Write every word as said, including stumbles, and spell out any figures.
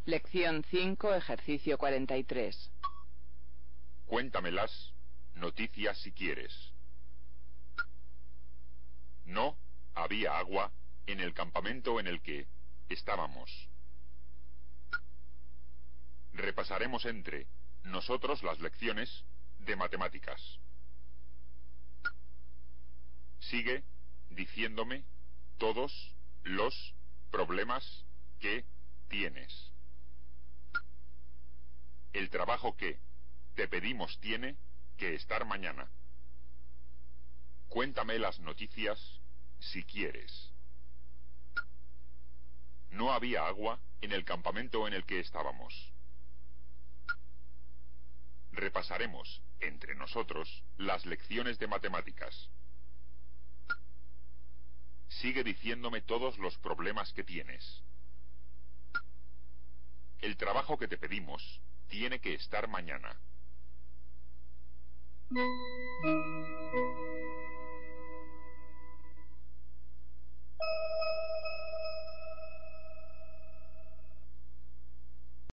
Lección cinco, ejercicio cuarenta y tres. Cuéntamelas noticias si quieres. No había agua en el campamento en el que estábamos. Repasaremos entre nosotros las lecciones de matemáticas. Sigue diciéndome todos los problemas que tienes. El trabajo que te pedimos tiene que estar mañana. Cuéntame las noticias si quieres. No había agua en el campamento en el que estábamos. Repasaremos entre nosotros las lecciones de matemáticas. Sigue diciéndome todos los problemas que tienes. El trabajo que te pedimos tiene que estar mañana.